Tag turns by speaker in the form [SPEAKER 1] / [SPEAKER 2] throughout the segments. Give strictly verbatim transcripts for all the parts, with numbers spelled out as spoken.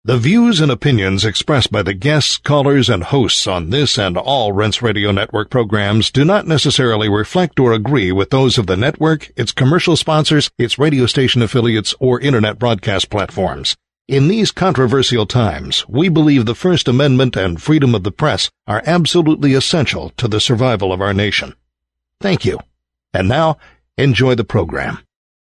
[SPEAKER 1] The views and opinions expressed by the guests, callers, and hosts on this and all Rense Radio Network programs do not necessarily reflect or agree with those of the network, its commercial sponsors, its radio station affiliates, or internet broadcast platforms. In these controversial times, we believe the First Amendment and freedom of the press are absolutely essential to the survival of our nation. Thank you. And now, enjoy the program.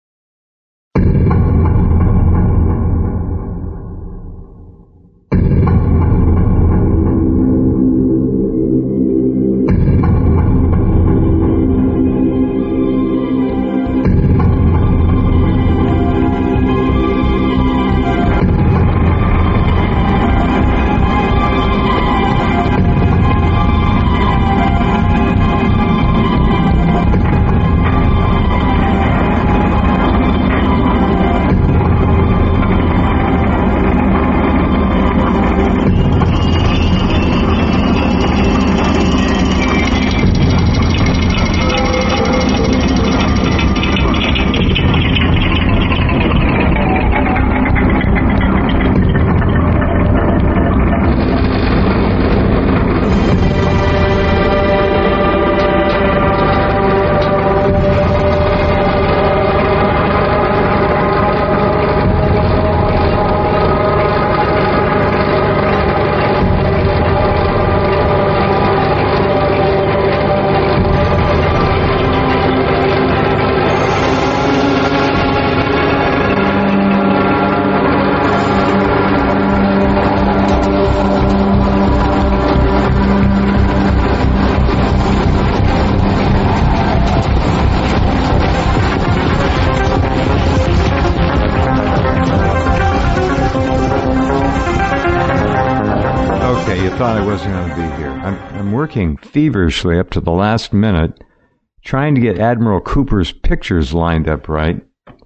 [SPEAKER 1] Working feverishly up to the last minute, trying to get Admiral Cooper's pictures lined up right.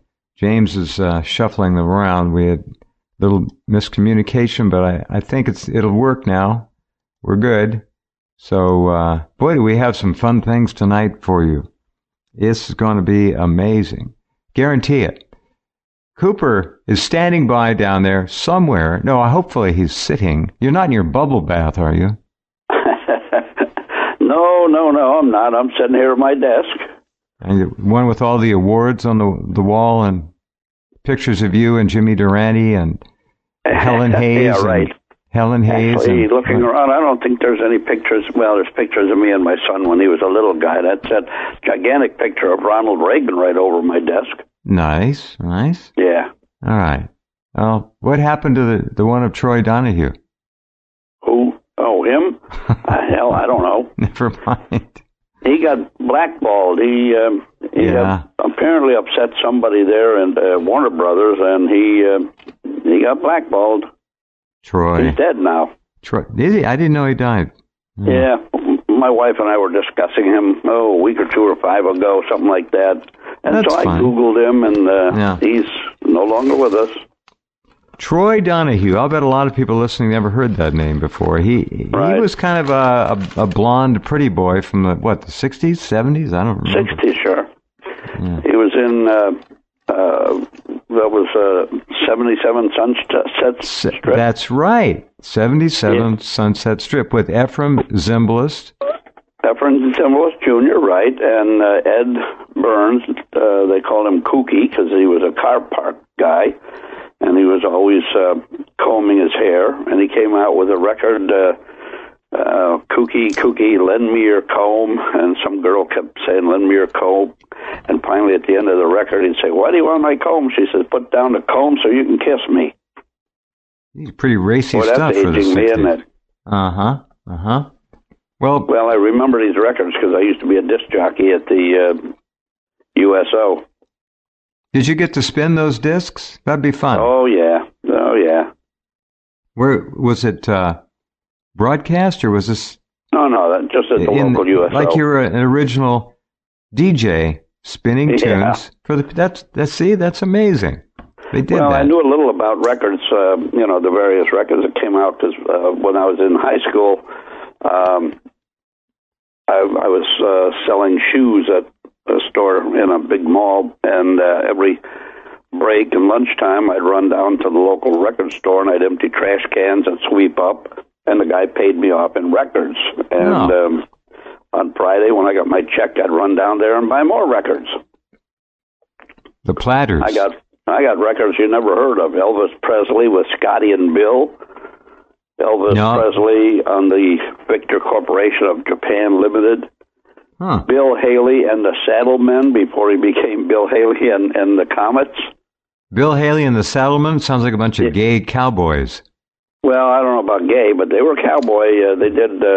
[SPEAKER 1] James is uh, shuffling them around. We had a little miscommunication, but I, I think it's it'll work now. We're good. So, uh, boy, do we have some fun things tonight for you. This is going to be amazing. Guarantee it. Cooper is standing by down there somewhere. No, hopefully he's sitting. You're not in your bubble bath, are you?
[SPEAKER 2] No, no, no, I'm not. I'm sitting here at my desk.
[SPEAKER 1] And the one with all the awards on the the wall and pictures of you and Jimmy Durante and Helen Hayes.
[SPEAKER 2] Yeah, right.
[SPEAKER 1] Helen Hayes.
[SPEAKER 2] Actually,
[SPEAKER 1] and,
[SPEAKER 2] looking uh, around, I don't think there's any pictures. Well, there's pictures of me and my son when he was a little guy. That's that gigantic picture of Ronald Reagan right over my desk.
[SPEAKER 1] Nice, nice.
[SPEAKER 2] Yeah.
[SPEAKER 1] All right. Well, what happened to the, the one of Troy Donahue?
[SPEAKER 2] Who? Oh, him? uh, hell, I don't know.
[SPEAKER 1] Never mind.
[SPEAKER 2] He got blackballed. He um, he
[SPEAKER 1] yeah.
[SPEAKER 2] uh, apparently upset somebody there in uh, Warner Brothers, and he uh, he got blackballed.
[SPEAKER 1] Troy.
[SPEAKER 2] He's dead now.
[SPEAKER 1] Troy. Did he? I didn't know he died.
[SPEAKER 2] Hmm. Yeah. My wife and I were discussing him, oh, a week or two or five ago, something like that. And
[SPEAKER 1] That's
[SPEAKER 2] so I
[SPEAKER 1] fine.
[SPEAKER 2] Googled him, and uh,
[SPEAKER 1] yeah.
[SPEAKER 2] he's no longer with us.
[SPEAKER 1] Troy Donahue. I'll bet a lot of people listening never heard that name before. He
[SPEAKER 2] right.
[SPEAKER 1] he was kind of a, a, a blonde, pretty boy from the, what, the sixties, seventies? I don't remember.
[SPEAKER 2] sixties, sure.
[SPEAKER 1] Yeah.
[SPEAKER 2] He was in, uh, uh, that was uh, seventy-seven Sunset Strip.
[SPEAKER 1] That's right. seventy-seven
[SPEAKER 2] yeah.
[SPEAKER 1] Sunset Strip with Ephraim Zimbalist.
[SPEAKER 2] Ephraim Zimbalist Junior, right, and uh, Ed Burns. Uh, they called him Kooky because he was a car park guy. And he was always uh, combing his hair, and he came out with a record, uh, uh, Kooky, Kooky, lend me your comb, and some girl kept saying, lend me your comb, and finally at the end of the record, he'd say, why do you want my comb? She says, put down the comb so you can kiss me.
[SPEAKER 1] Pretty racy
[SPEAKER 2] Boy,
[SPEAKER 1] stuff
[SPEAKER 2] that's
[SPEAKER 1] for the
[SPEAKER 2] aging me, isn't it?
[SPEAKER 1] Uh-huh, uh-huh. Well,
[SPEAKER 2] well, I remember these records because I used to be a disc jockey at the uh, U S O.
[SPEAKER 1] Did you get to spin those discs? That'd be fun.
[SPEAKER 2] Oh, yeah. Oh, yeah.
[SPEAKER 1] Where was it uh, broadcast, or was this...
[SPEAKER 2] No, no, that just at the
[SPEAKER 1] in,
[SPEAKER 2] local U S O.
[SPEAKER 1] Like you're an original D J spinning
[SPEAKER 2] yeah.
[SPEAKER 1] tunes. for the. That's, that's See, that's amazing. They did
[SPEAKER 2] well,
[SPEAKER 1] that.
[SPEAKER 2] I knew a little about records, uh, you know, the various records that came out, because uh, when I was in high school, um, I, I was uh, selling shoes at a store in a big mall, and uh, every break and lunchtime, I'd run down to the local record store and I'd empty trash cans and sweep up, and the guy paid me off in records. And
[SPEAKER 1] Oh.
[SPEAKER 2] um, on Friday, when I got my check, I'd run down there and buy more records.
[SPEAKER 1] The Platters.
[SPEAKER 2] I got I got records you never heard of. Elvis Presley with Scotty and Bill. Elvis
[SPEAKER 1] No.
[SPEAKER 2] Presley on the Victor Corporation of Japan Limited.
[SPEAKER 1] Huh.
[SPEAKER 2] Bill Haley and the Saddlemen before he became Bill Haley and, and the Comets.
[SPEAKER 1] Bill Haley and the Saddlemen sounds like a bunch of
[SPEAKER 2] Yeah.
[SPEAKER 1] gay cowboys.
[SPEAKER 2] Well, I don't know about gay, but they were cowboy. Uh, they did, uh,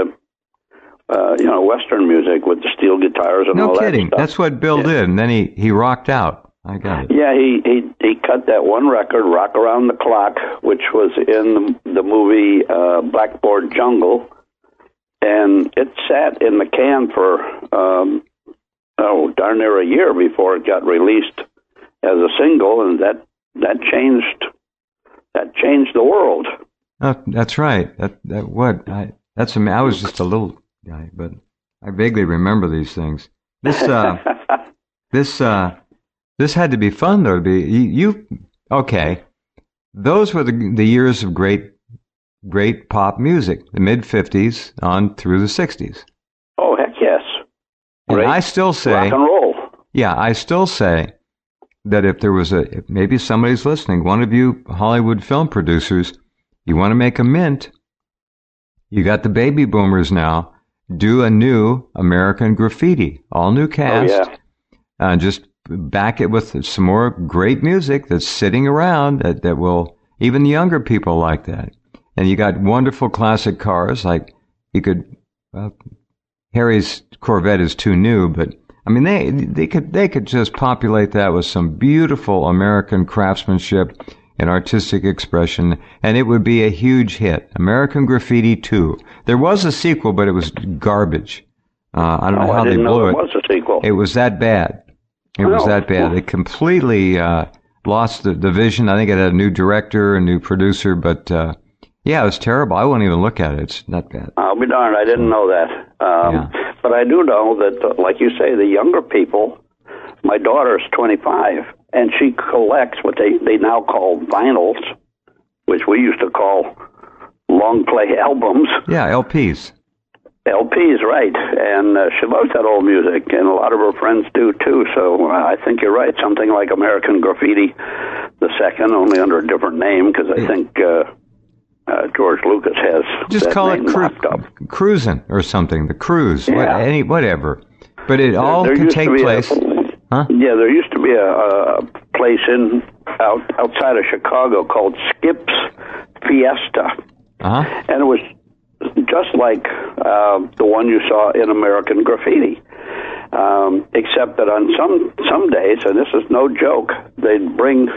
[SPEAKER 2] uh, you know, Western music with the steel guitars and
[SPEAKER 1] No
[SPEAKER 2] all
[SPEAKER 1] kidding.
[SPEAKER 2] that stuff.
[SPEAKER 1] That's what Bill
[SPEAKER 2] Yeah.
[SPEAKER 1] did, and then he, he rocked out. I got it.
[SPEAKER 2] Yeah, he, he he cut that one record, Rock Around the Clock, which was in the, the movie uh, Blackboard Jungle, and it sat in the can for, um, oh, darn near a year before it got released as a single, and that, that changed that changed the world.
[SPEAKER 1] Oh, that's right. That that what I that's am- I was just a little guy, but I vaguely remember these things. This uh this uh this had to be fun though. To be you, you okay? Those were the the years of great great pop music, the mid fifties on through the sixties.
[SPEAKER 2] Oh, heck yes.
[SPEAKER 1] And
[SPEAKER 2] Great
[SPEAKER 1] I still say,
[SPEAKER 2] rock and roll.
[SPEAKER 1] yeah, I still say that if there was a if maybe somebody's listening, one of you Hollywood film producers, you want to make a mint. You got the baby boomers now. Do a new American Graffiti, all new cast.
[SPEAKER 2] Oh, yeah.
[SPEAKER 1] Uh, just back it with some more great music that's sitting around that, that will, even the younger people like that. And you got wonderful classic cars, like you could, uh, Harry's Corvette is too new, but I mean, they, they could, they could just populate that with some beautiful American craftsmanship and artistic expression, and it would be a huge hit. American Graffiti two. There was a sequel, but it was garbage. Uh, I don't know
[SPEAKER 2] Oh,
[SPEAKER 1] how
[SPEAKER 2] I
[SPEAKER 1] they
[SPEAKER 2] didn't know
[SPEAKER 1] blew
[SPEAKER 2] there
[SPEAKER 1] it.
[SPEAKER 2] was a sequel.
[SPEAKER 1] It was that bad. It was
[SPEAKER 2] Oh.
[SPEAKER 1] that bad. They completely uh, lost the, the vision. I think it had a new director, a new producer, but uh, yeah, it was terrible. I won't even look at it. It's not bad.
[SPEAKER 2] I'll be darned, I didn't know that. Um,
[SPEAKER 1] Yeah.
[SPEAKER 2] But I do know that, uh, like you say, the younger people, my daughter's twenty-five, and she collects what they, they now call vinyls, which we used to call long play albums.
[SPEAKER 1] Yeah, L Ps.
[SPEAKER 2] L Ps, right. And uh, she loves that old music, and a lot of her friends do, too. So uh, I think you're right. Something like American Graffiti the second, only under a different name, because I think uh, uh, George Lucas has
[SPEAKER 1] Just
[SPEAKER 2] that
[SPEAKER 1] call
[SPEAKER 2] name
[SPEAKER 1] it cru-
[SPEAKER 2] locked up.
[SPEAKER 1] cruising or something. The cruise, what,
[SPEAKER 2] Yeah.
[SPEAKER 1] any whatever. But it all
[SPEAKER 2] There
[SPEAKER 1] can
[SPEAKER 2] used to
[SPEAKER 1] take
[SPEAKER 2] be a-
[SPEAKER 1] place. Huh?
[SPEAKER 2] Yeah, there used to be a, a place in out outside of Chicago called Skip's Fiesta,
[SPEAKER 1] Uh huh.
[SPEAKER 2] and it was just like uh, the one you saw in American Graffiti, um, except that on some some days, and this is no joke, they'd bring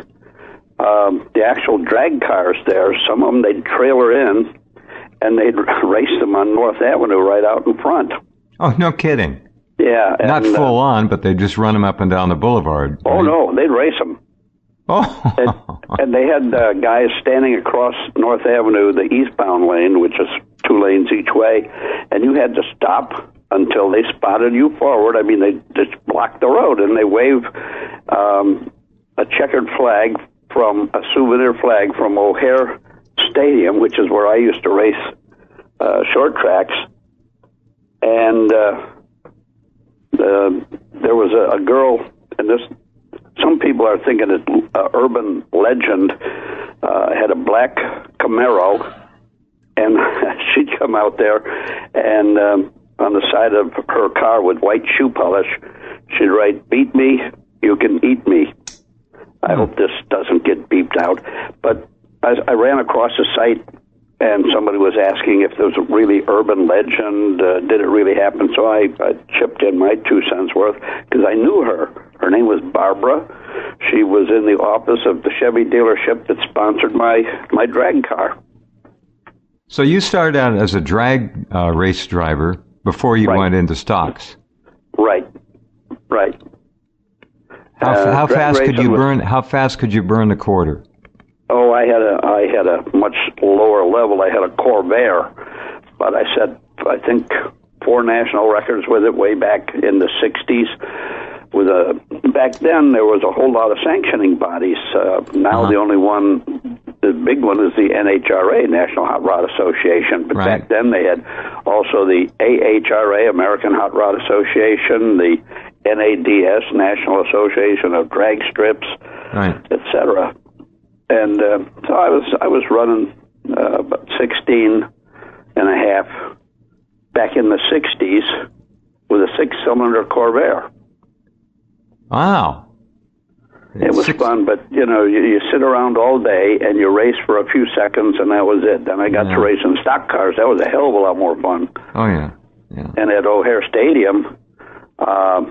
[SPEAKER 2] um, the actual drag cars there. Some of them they'd trailer in, and they'd race them on North Avenue right out in front.
[SPEAKER 1] Oh, no kidding.
[SPEAKER 2] Yeah,
[SPEAKER 1] Not
[SPEAKER 2] and, uh,
[SPEAKER 1] full on, but they just run them up and down the boulevard.
[SPEAKER 2] Oh
[SPEAKER 1] right?
[SPEAKER 2] no, they'd race them.
[SPEAKER 1] Oh.
[SPEAKER 2] And, and they had uh, guys standing across North Avenue, the eastbound lane, which is two lanes each way, and you had to stop until they spotted you forward. I mean, they just blocked the road, and they wave um, a checkered flag from a souvenir flag from O'Hare Stadium, which is where I used to race uh, short tracks, and uh, the, there was a, a girl, and this. Some people are thinking it's uh, urban legend. Uh, had a black Camaro, and she'd come out there, and um, on the side of her car with white shoe polish, she'd write, "Beat me, you can eat me." I hope this doesn't get beeped out. But I, I ran across a site, and somebody was asking if there was a really urban legend. Uh, did it really happen? So I, I chipped in my two cents worth because I knew her. Her name was Barbara. She was in the office of the Chevy dealership that sponsored my, my drag car.
[SPEAKER 1] So you started out as a drag uh, race driver before you
[SPEAKER 2] Right.
[SPEAKER 1] went into stocks.
[SPEAKER 2] Right, right.
[SPEAKER 1] How,
[SPEAKER 2] Uh,
[SPEAKER 1] how
[SPEAKER 2] drag
[SPEAKER 1] fast could
[SPEAKER 2] racing
[SPEAKER 1] you
[SPEAKER 2] was-
[SPEAKER 1] burn? How fast could you burn the quarter?
[SPEAKER 2] Oh, I had a I had a much lower level. I had a Corvair, but I set I think four national records with it way back in the sixties. with a back then there was a whole lot of sanctioning bodies. Uh, now
[SPEAKER 1] Uh-huh.
[SPEAKER 2] the only one, the big one, is the N H R A, National Hot Rod Association. But
[SPEAKER 1] Right.
[SPEAKER 2] back then they had also the A H R A, American Hot Rod Association, the N A D S, National Association of Drag Strips,
[SPEAKER 1] Right.
[SPEAKER 2] et cetera. And uh, so I was I was running uh, about sixteen and a half back in the sixties with a six-cylinder Corvair.
[SPEAKER 1] Wow.
[SPEAKER 2] It was
[SPEAKER 1] Six-
[SPEAKER 2] fun, but, you know, you, you sit around all day and you race for a few seconds, and that was it. Then I got
[SPEAKER 1] Yeah.
[SPEAKER 2] to race in stock cars. That was a hell of a lot more fun.
[SPEAKER 1] Oh, yeah. Yeah.
[SPEAKER 2] And at O'Hare Stadium, uh,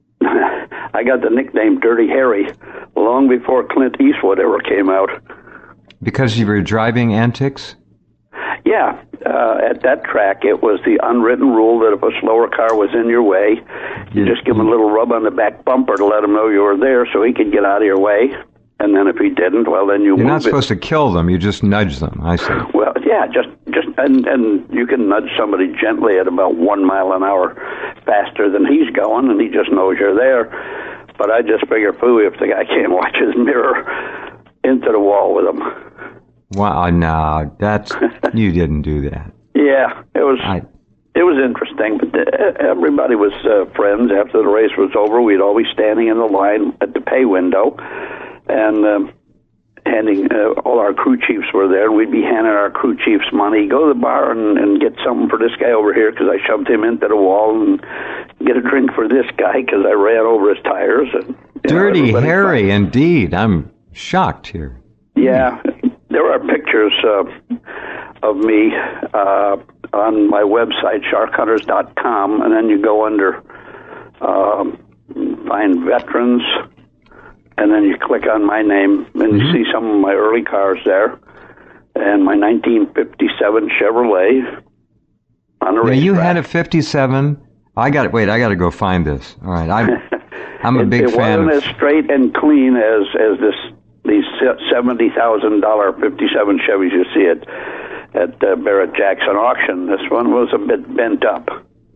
[SPEAKER 2] I got the nickname Dirty Harry long before Clint Eastwood ever came out.
[SPEAKER 1] Because you were driving antics?
[SPEAKER 2] Yeah, uh, at that track, it was the unwritten rule that if a slower car was in your way, you
[SPEAKER 1] You-
[SPEAKER 2] just give him a little rub on the back bumper to let him know you were there so he could get out of your way. And then if he didn't, well, then you
[SPEAKER 1] You're
[SPEAKER 2] move
[SPEAKER 1] not
[SPEAKER 2] it.
[SPEAKER 1] supposed to kill them. You just nudge them. I see.
[SPEAKER 2] Well, yeah, just just and and you can nudge somebody gently at about one mile an hour faster than he's going, and he just knows you're there. But I just figure, foo, if the guy can't watch his mirror, into the wall with him.
[SPEAKER 1] Wow. No, that's you didn't do that.
[SPEAKER 2] Yeah, it was.
[SPEAKER 1] I,
[SPEAKER 2] It was interesting, but uh, everybody was uh, friends. After the race was over, we'd all be standing in the line at the pay window, and um, handing uh, all our crew chiefs were there, and we'd be handing our crew chiefs money. Go to the bar and, and get something for this guy over here because I shoved him into the wall, and get a drink for this guy because I ran over his tires. And, you know,
[SPEAKER 1] Dirty
[SPEAKER 2] everybody-
[SPEAKER 1] Harry, indeed. I'm shocked here.
[SPEAKER 2] Yeah, there are pictures uh, of me uh, on my website, shark hunters dot com, and then you go under um, find veterans, and then you click on my name, and you see some of my early cars there, and my nineteen fifty-seven Chevrolet on the
[SPEAKER 1] Now,
[SPEAKER 2] racetrack.
[SPEAKER 1] you had a fifty-seven. I got it. Wait, I got to go find this. All right, I'm I'm a
[SPEAKER 2] it,
[SPEAKER 1] big
[SPEAKER 2] it
[SPEAKER 1] fan
[SPEAKER 2] wasn't
[SPEAKER 1] of.
[SPEAKER 2] as straight and clean as as this these seventy thousand dollar fifty-seven Chevys you see at at uh, Barrett Jackson auction. This one was a bit bent up.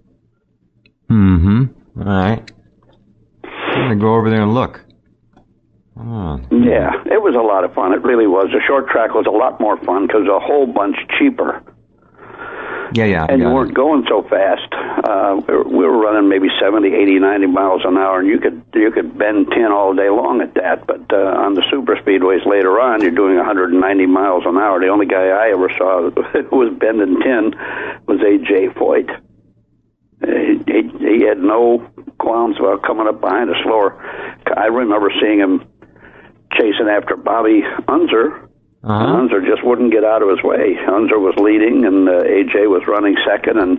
[SPEAKER 1] Mm-hmm. All right. I'm gonna go over there and look. Oh.
[SPEAKER 2] Yeah, it was a lot of fun. It really was. The short track was a lot more fun because a whole bunch cheaper.
[SPEAKER 1] Yeah, yeah.
[SPEAKER 2] And
[SPEAKER 1] got
[SPEAKER 2] you
[SPEAKER 1] it.
[SPEAKER 2] weren't going so fast. Uh, we, were, we were running maybe seventy, eighty, ninety miles an hour, and you could you could bend ten all day long at that. But uh, on the super speedways later on, you're doing one hundred ninety miles an hour. The only guy I ever saw who was bending ten was A J Foyt. He, he, he had no qualms about coming up behind a slower. I remember seeing him chasing after Bobby Unser.
[SPEAKER 1] Uh-huh.
[SPEAKER 2] Unser just wouldn't get out of his way. Unser was leading, and uh, A J was running second, and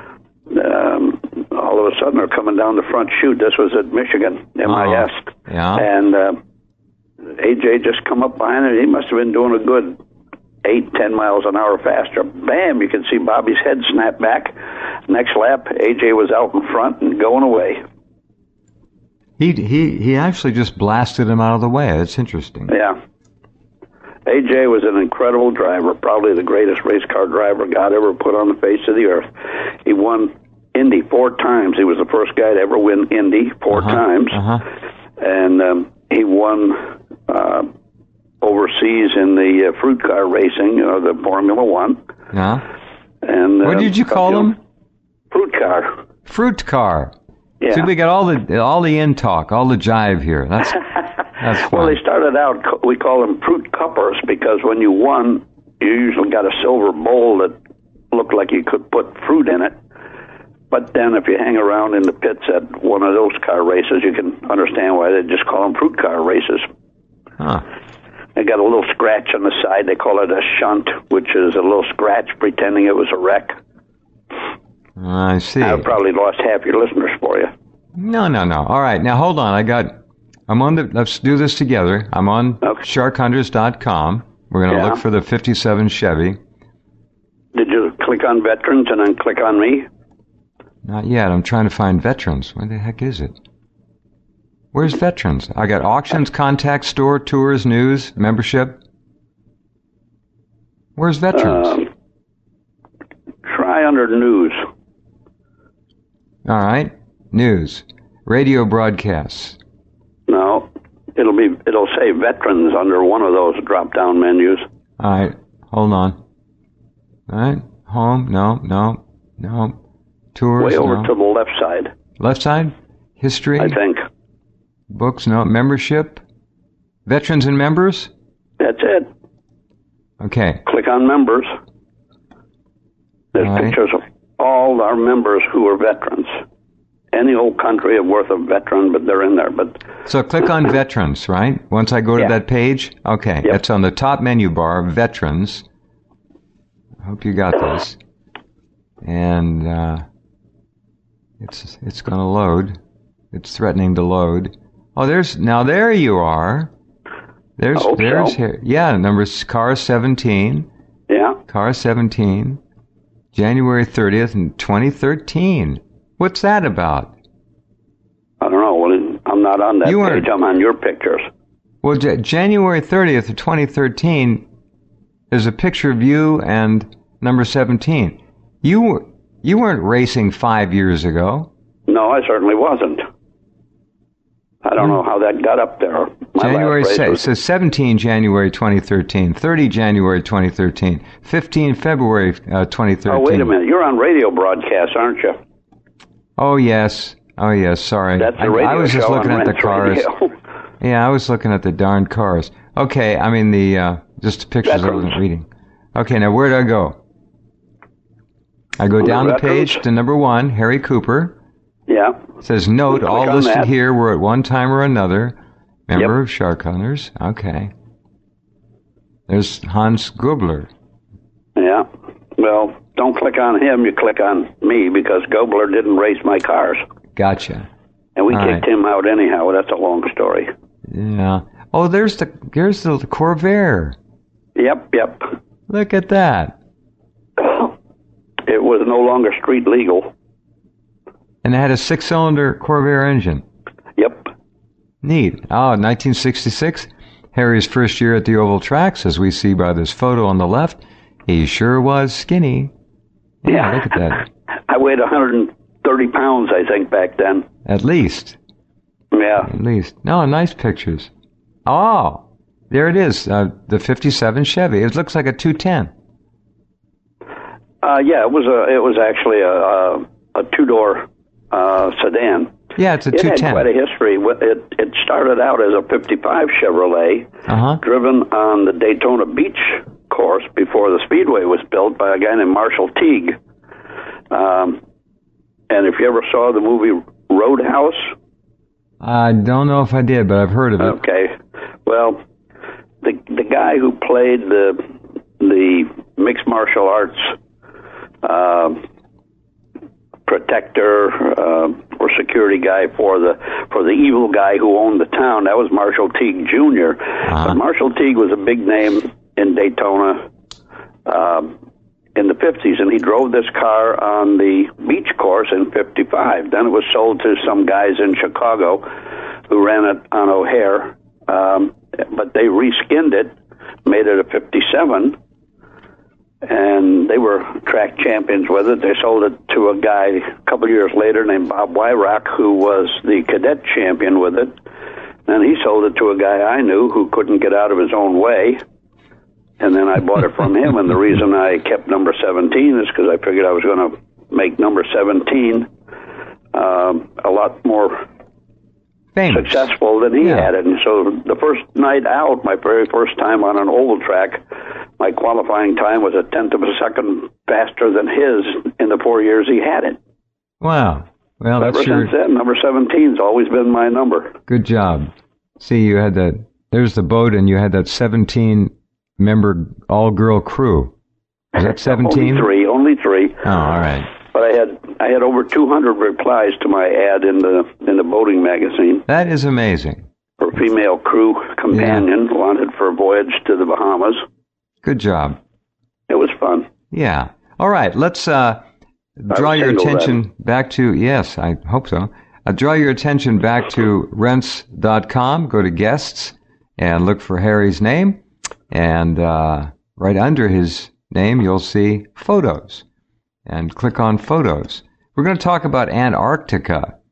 [SPEAKER 2] um, all of a sudden they're coming down the front chute. This was at Michigan, M I S.
[SPEAKER 1] Uh-huh. Yeah.
[SPEAKER 2] And uh, A J just come up behind him. He must have been doing a good eight, ten miles an hour faster. Bam! You can see Bobby's head snap back. Next lap, A J was out in front and going away.
[SPEAKER 1] He he he actually just blasted him out of the way. That's interesting.
[SPEAKER 2] Yeah. A J was an incredible driver, probably the greatest race car driver God ever put on the face of the earth. He won Indy four times. He was the first guy to ever win Indy four
[SPEAKER 1] Uh-huh.
[SPEAKER 2] times.
[SPEAKER 1] Uh-huh.
[SPEAKER 2] And um, he won uh, overseas in the uh, fruit car racing, you know, the Formula One.
[SPEAKER 1] Yeah.
[SPEAKER 2] And
[SPEAKER 1] What
[SPEAKER 2] uh,
[SPEAKER 1] did you call
[SPEAKER 2] know,
[SPEAKER 1] him?
[SPEAKER 2] Fruit car.
[SPEAKER 1] Fruit car.
[SPEAKER 2] Yeah.
[SPEAKER 1] See, we got all the all the in talk, all the jive here. That's that's fun.
[SPEAKER 2] Well, they started out, we call them fruit cuppers, because when you won, you usually got a silver bowl that looked like you could put fruit in it. But then if you hang around in the pits at one of those car races, you can understand why they just call them fruit car races.
[SPEAKER 1] Huh.
[SPEAKER 2] They got a little scratch on the side. They call it a shunt, which is a little scratch pretending it was a wreck.
[SPEAKER 1] I see.
[SPEAKER 2] I've probably lost half your listeners for you.
[SPEAKER 1] No, no, no. All right, now hold on. I got. I'm on the. Let's do this together. I'm on
[SPEAKER 2] Okay.
[SPEAKER 1] shark hunters dot com. We're going to
[SPEAKER 2] Yeah.
[SPEAKER 1] look for the fifty-seven Chevy.
[SPEAKER 2] Did you click on veterans and then click on me?
[SPEAKER 1] Not yet. I'm trying to find veterans. Where the heck is it? Where's veterans? I got auctions, contact, store, tours, news, membership. Where's veterans?
[SPEAKER 2] Um, try under news.
[SPEAKER 1] All right. News. radio broadcasts.
[SPEAKER 2] No, it'll be it'll say veterans under one of those drop-down menus.
[SPEAKER 1] All right, hold on. All right, home, no, no, no. Tours,
[SPEAKER 2] way over
[SPEAKER 1] no.
[SPEAKER 2] to the left side.
[SPEAKER 1] Left side? History?
[SPEAKER 2] I think.
[SPEAKER 1] Books, no. Membership? Veterans and members?
[SPEAKER 2] That's it.
[SPEAKER 1] Okay.
[SPEAKER 2] Click on members. There's
[SPEAKER 1] All right.
[SPEAKER 2] pictures of all our members who are veterans. Any old country of worth a veteran, but they're in there. But
[SPEAKER 1] So click on veterans, right? Once I go to
[SPEAKER 2] Yeah.
[SPEAKER 1] that page? Okay.
[SPEAKER 2] Yep.
[SPEAKER 1] It's on the top menu bar, veterans. I hope you got this. And uh, it's it's going to load. It's threatening to load. Oh, there's now there you are. There's
[SPEAKER 2] I hope
[SPEAKER 1] there's
[SPEAKER 2] so.
[SPEAKER 1] here. Yeah, number car seventeen.
[SPEAKER 2] yeah,
[SPEAKER 1] Car seventeen. January thirtieth in twenty thirteen. What's that about?
[SPEAKER 2] I don't know. Well, I'm not on that
[SPEAKER 1] You
[SPEAKER 2] page.
[SPEAKER 1] weren't-
[SPEAKER 2] I'm on your pictures.
[SPEAKER 1] Well, J- January thirtieth of twenty thirteen, there's a picture of you and number seventeen. You were, you weren't racing five years ago.
[SPEAKER 2] No, I certainly wasn't. I don't know how that got up there. My
[SPEAKER 1] January
[SPEAKER 2] last race
[SPEAKER 1] se-
[SPEAKER 2] was-
[SPEAKER 1] so seventeen January twenty thirteen, thirty January twenty thirteen, fifteen February uh, twenty thirteen.
[SPEAKER 2] Oh, wait a minute. You're on radio broadcast, aren't you?
[SPEAKER 1] Oh yes. Oh yes, sorry.
[SPEAKER 2] That's
[SPEAKER 1] I,
[SPEAKER 2] the radio
[SPEAKER 1] I was just
[SPEAKER 2] show
[SPEAKER 1] looking
[SPEAKER 2] on
[SPEAKER 1] at the
[SPEAKER 2] Rents
[SPEAKER 1] cars.
[SPEAKER 2] Radio.
[SPEAKER 1] Yeah, I was looking at the darn cars. Okay, I mean the uh, just the pictures I
[SPEAKER 2] Veterans.
[SPEAKER 1] wasn't reading. Okay, now where do I go? I go
[SPEAKER 2] Under
[SPEAKER 1] down the
[SPEAKER 2] veterans?
[SPEAKER 1] page to number one, Harry Cooper.
[SPEAKER 2] Yeah.
[SPEAKER 1] It says, note,
[SPEAKER 2] Click
[SPEAKER 1] all
[SPEAKER 2] on
[SPEAKER 1] listed
[SPEAKER 2] that.
[SPEAKER 1] here were at one time or another member
[SPEAKER 2] Yep.
[SPEAKER 1] of Shark Hunters. Okay. There's Hans Gubler.
[SPEAKER 2] Yeah. Well, don't click on him. You click on me because Gobler didn't race my cars.
[SPEAKER 1] Gotcha.
[SPEAKER 2] And we
[SPEAKER 1] All
[SPEAKER 2] kicked
[SPEAKER 1] right.
[SPEAKER 2] him out anyhow. That's a long story.
[SPEAKER 1] Yeah. Oh, there's the there's the Corvair.
[SPEAKER 2] Yep, yep.
[SPEAKER 1] Look at that.
[SPEAKER 2] It was no longer street legal.
[SPEAKER 1] And it had a six-cylinder Corvair engine.
[SPEAKER 2] Yep.
[SPEAKER 1] Neat. Oh, nineteen sixty-six, Harry's first year at the oval tracks, as we see by this photo on the left. He sure was skinny. Yeah, look at that.
[SPEAKER 2] I weighed one hundred thirty pounds, I think, back then.
[SPEAKER 1] At least.
[SPEAKER 2] Yeah.
[SPEAKER 1] At least. No, nice pictures. Oh, there it is. Uh, the fifty-seven Chevy. It looks like a two ten.
[SPEAKER 2] Uh, yeah, it was a. It was actually a a, a two door uh, sedan.
[SPEAKER 1] Yeah, it's a
[SPEAKER 2] It
[SPEAKER 1] two
[SPEAKER 2] had
[SPEAKER 1] ten.
[SPEAKER 2] quite a history. It it started out as a fifty-five Chevrolet,
[SPEAKER 1] Uh-huh.
[SPEAKER 2] driven on the Daytona Beach course before the Speedway was built by a guy named Marshall Teague. Um, and if you ever saw the movie Roadhouse,
[SPEAKER 1] I don't know if I did, but I've heard of it.
[SPEAKER 2] okay, well, the the guy who played the the mixed martial arts uh, protector uh, or security guy for the for the evil guy who owned the town, that was Marshall Teague Junior
[SPEAKER 1] Uh-huh.
[SPEAKER 2] But Marshall Teague was a big name in Daytona um, in the fifties, and he drove this car on the beach course in fifty-five. Then it was sold to some guys in Chicago who ran it on O'Hare, um, but they reskinned it, made it a fifty-seven, and they were track champions with it. They sold it to a guy a couple of years later named Bob Wyrock, who was the cadet champion with it. And he sold it to a guy I knew who couldn't get out of his own way. And then I bought it from him. And the reason I kept number seventeen is because I figured I was going to make number seventeen um, a lot more
[SPEAKER 1] Famous.
[SPEAKER 2] successful than he
[SPEAKER 1] Yeah.
[SPEAKER 2] had it. And so the first night out, my very first time on an oval track, my qualifying time was a tenth of a second faster than his in the four years he had it.
[SPEAKER 1] Wow. Well,
[SPEAKER 2] Ever
[SPEAKER 1] that's your
[SPEAKER 2] since then, number seventeen's always been my number.
[SPEAKER 1] good job. See, you had that. There's the boat, and you had that seventeen-member all-girl crew. Is that seventeen?
[SPEAKER 2] Only three, only three.
[SPEAKER 1] Oh, all right.
[SPEAKER 2] But I had I had over two hundred replies to my ad in the in the boating magazine
[SPEAKER 1] That is amazing.
[SPEAKER 2] for female crew companion wanted for a voyage to the Bahamas.
[SPEAKER 1] Good job.
[SPEAKER 2] It was fun.
[SPEAKER 1] Yeah. All right. Let's uh, draw
[SPEAKER 2] was
[SPEAKER 1] your
[SPEAKER 2] single
[SPEAKER 1] attention back to, yes, I hope so. Uh, draw your attention back to rents dot com. Go to guests and look for Harry's name. And uh, right under his name, you'll see photos. And click on photos. We're going to talk about Antarctica.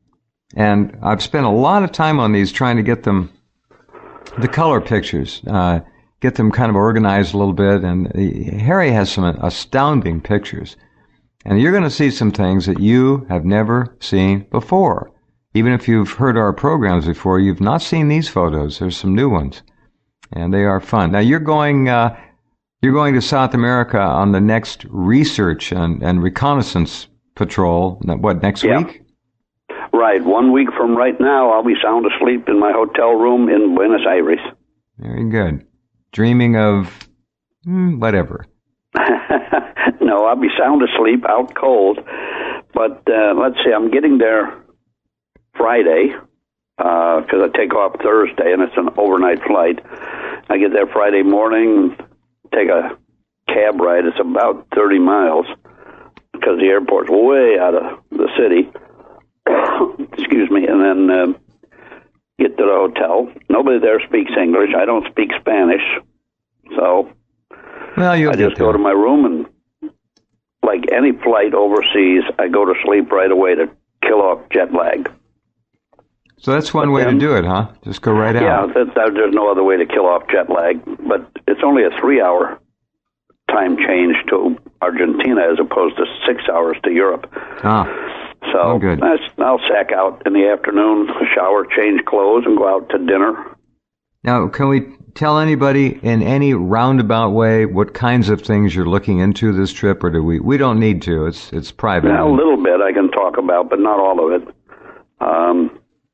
[SPEAKER 1] And I've spent a lot of time on these trying to get them, the color pictures, uh, get them kind of organized a little bit. And uh, Harry has some astounding pictures. And you're going to see some things that you have never seen before. Even if you've heard our programs before, you've not seen these photos. There's some new ones. And they are fun. Now, you're going uh, you're going to South America on the next research and, and reconnaissance patrol, what, next
[SPEAKER 2] yeah.
[SPEAKER 1] week?
[SPEAKER 2] Right. One week from right now, I'll be sound asleep in my hotel room in Buenos Aires.
[SPEAKER 1] Very good. Dreaming of hmm, whatever.
[SPEAKER 2] No, I'll be sound asleep, out cold. But uh, let's see, I'm getting there Friday, because uh, I take off Thursday, and it's an overnight flight. I get there Friday morning, take a cab ride. It's about thirty miles, because the airport's way out of the city. Excuse me. And then uh, get to the hotel. Nobody there speaks English. I don't speak Spanish. So
[SPEAKER 1] well,
[SPEAKER 2] I just go to my room, and like any flight overseas, I go to sleep right away to kill off jet lag.
[SPEAKER 1] So that's one
[SPEAKER 2] but
[SPEAKER 1] way
[SPEAKER 2] then,
[SPEAKER 1] to do it, huh? Just go right out.
[SPEAKER 2] Yeah, that, that, there's no other way to kill off jet lag. But it's only a three-hour time change to Argentina as opposed to six hours to Europe.
[SPEAKER 1] Ah,
[SPEAKER 2] so
[SPEAKER 1] oh, good.
[SPEAKER 2] I'll sack out in the afternoon, shower, change clothes, and go out to dinner.
[SPEAKER 1] Now, can we tell anybody in any roundabout way what kinds of things you're looking into this trip, or do we? We don't need to. It's it's private.
[SPEAKER 2] Yeah, a little bit I can talk about, but not all of it. Um,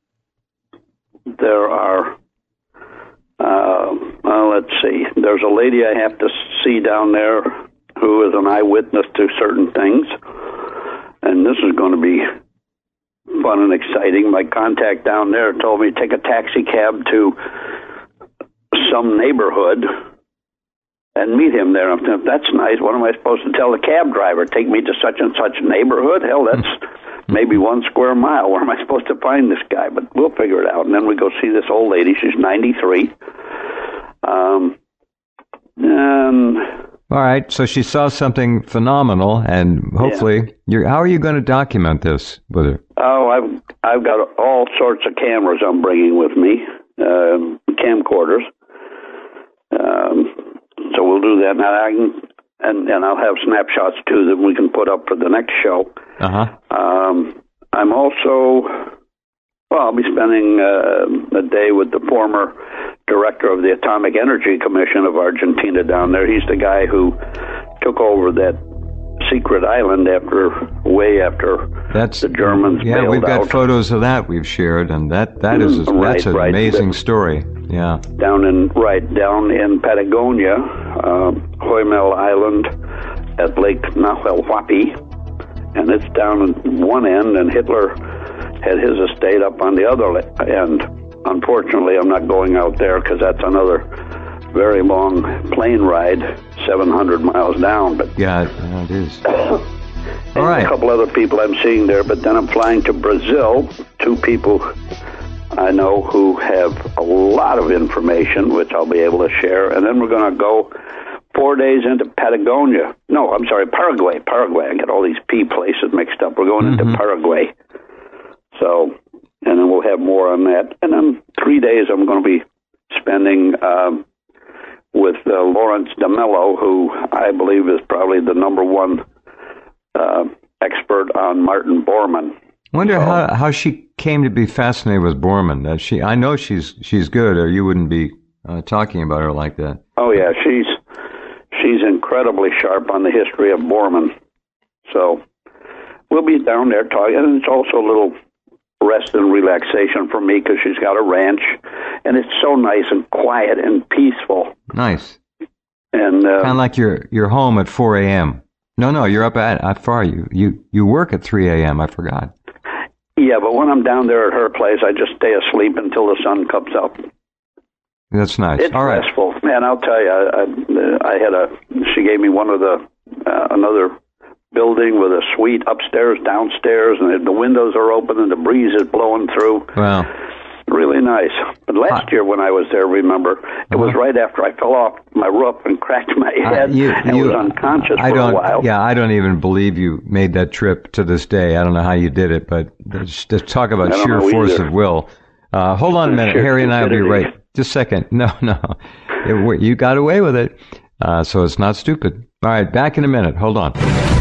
[SPEAKER 2] there are, uh, well, let's see. There's a lady I have to see down there who is an eyewitness to certain things, and this is going to be fun and exciting. My contact down there told me take a taxi cab to some neighborhood and meet him there. I'm thinking, that's nice. What am I supposed to tell the cab driver? Take me to such and such neighborhood? Hell, that's maybe one square mile. Where am I supposed to find this guy? But we'll figure it out. And then we go see this old lady. She's ninety-three. Um, and
[SPEAKER 1] all right. So she saw something phenomenal, and hopefully, yeah. you're. How are you going to document this with her?
[SPEAKER 2] Oh, I've I've got all sorts of cameras I'm bringing with me, uh, camcorders. Um, so we'll do that. Now I can, and, and I'll have snapshots too that we can put up for the next show.
[SPEAKER 1] Uh-huh.
[SPEAKER 2] Um, I'm also, well, I'll be spending uh, a day with the former director of the Atomic Energy Commission of Argentina down there. He's the guy who took over that secret island after, way after
[SPEAKER 1] that's,
[SPEAKER 2] the Germans
[SPEAKER 1] yeah,
[SPEAKER 2] bailed
[SPEAKER 1] we've got
[SPEAKER 2] out.
[SPEAKER 1] photos of that we've shared, and that, that is,
[SPEAKER 2] Mm, right,
[SPEAKER 1] that's an
[SPEAKER 2] right.
[SPEAKER 1] amazing
[SPEAKER 2] That,
[SPEAKER 1] story. Yeah.
[SPEAKER 2] Down in, right, down in Patagonia, uh, Huemel Island at Lake Nahuelhuapi, and it's down at one end, and Hitler had his estate up on the other end. Unfortunately, I'm not going out there because that's another very long plane ride, seven hundred miles down. But
[SPEAKER 1] yeah, it is.
[SPEAKER 2] All
[SPEAKER 1] right.
[SPEAKER 2] A couple other people I'm seeing there, but then I'm flying to Brazil. Two people I know who have a lot of information, which I'll be able to share. And then we're going to go four days into Patagonia. No, I'm sorry, Paraguay. Paraguay. I get all these P places mixed up. We're going
[SPEAKER 1] mm-hmm.
[SPEAKER 2] into Paraguay. So, and then we'll have more on that. And then three days I'm going to be spending um, with uh, Lawrence DeMello, who I believe is probably the number one uh, expert on Martin Bormann.
[SPEAKER 1] I wonder
[SPEAKER 2] so,
[SPEAKER 1] how, how she came to be fascinated with Bormann. Uh, she, I know she's she's good, or you wouldn't be uh, talking about her like that.
[SPEAKER 2] Oh yeah, she's she's incredibly sharp on the history of Bormann. So we'll be down there talking, and it's also a little rest and relaxation for me because she's got a ranch, and it's so nice and quiet and peaceful.
[SPEAKER 1] Nice.
[SPEAKER 2] And uh,
[SPEAKER 1] kind of like you're you're home at four a.m. No, no, you're up at, how far are you? You you work at three a.m., I forgot.
[SPEAKER 2] Yeah, but when I'm down there at her place, I just stay asleep until the sun comes up.
[SPEAKER 1] That's nice.
[SPEAKER 2] It's
[SPEAKER 1] All right.
[SPEAKER 2] restful. Man, I'll tell you, I, I, I had a, she gave me one of the, uh, another building with a suite upstairs, downstairs, and the windows are open and the breeze is blowing through.
[SPEAKER 1] Wow.
[SPEAKER 2] really nice. But last
[SPEAKER 1] uh,
[SPEAKER 2] year when I was there, remember, it uh-huh. was right after I fell off my roof and cracked my head uh, you, and you, was unconscious
[SPEAKER 1] I
[SPEAKER 2] for
[SPEAKER 1] don't,
[SPEAKER 2] a while.
[SPEAKER 1] Yeah, I don't even believe you made that trip to this day. I don't know how you did it, but just, just talk about sheer force either. of will. Uh, hold on a minute. Harry and I will be right. Just a second. No, no. It, you got away with it, uh, so it's not stupid. All right, back in a minute. Hold on.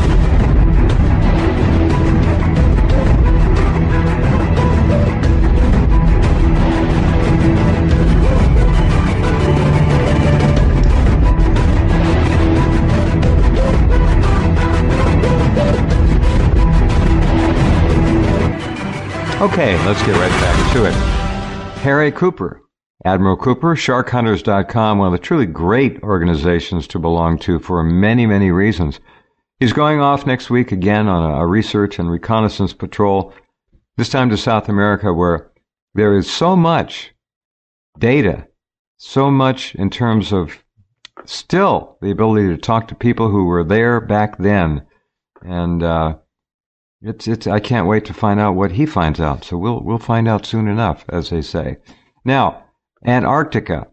[SPEAKER 1] Okay, let's get right back to it. Harry Cooper, Admiral Cooper, shark hunters dot com, one of the truly great organizations to belong to for many, many reasons. He's going off next week again on a, a research and reconnaissance patrol, this time to South America, where there is so much data, so much in terms of still the ability to talk to people who were there back then. And, uh, It's it's. I can't wait to find out what he finds out. So we'll we'll find out soon enough, as they say. Now, Antarctica.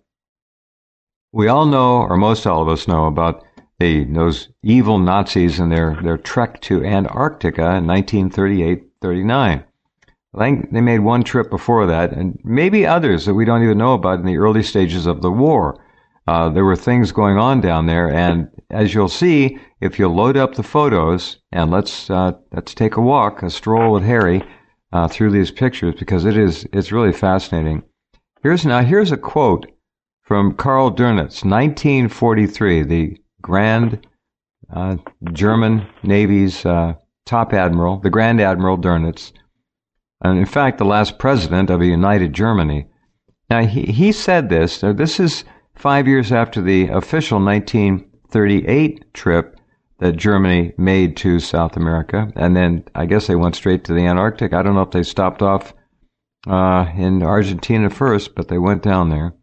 [SPEAKER 1] We all know, or most all of us know, about the those evil Nazis and their their trek to Antarctica in nineteen thirty-eight thirty-nine. I think they made one trip before that, and maybe others that we don't even know about in the early stages of the war. Uh, there were things going on down there, and as you'll see, if you load up the photos, and let's uh, let's take a walk, a stroll with Harry uh, through these pictures, because it is it's really fascinating. Here's now here's a quote from Karl Dönitz, nineteen forty-three, the Grand uh, German Navy's uh, top admiral, the Grand Admiral Dönitz, and in fact the last president of a united Germany. Now he he said this. This is five years after the official nineteen thirty-eight trip that Germany made to South America, and then I guess they went straight to the Antarctic. I don't know if they stopped off uh, in Argentina first, but they went down there.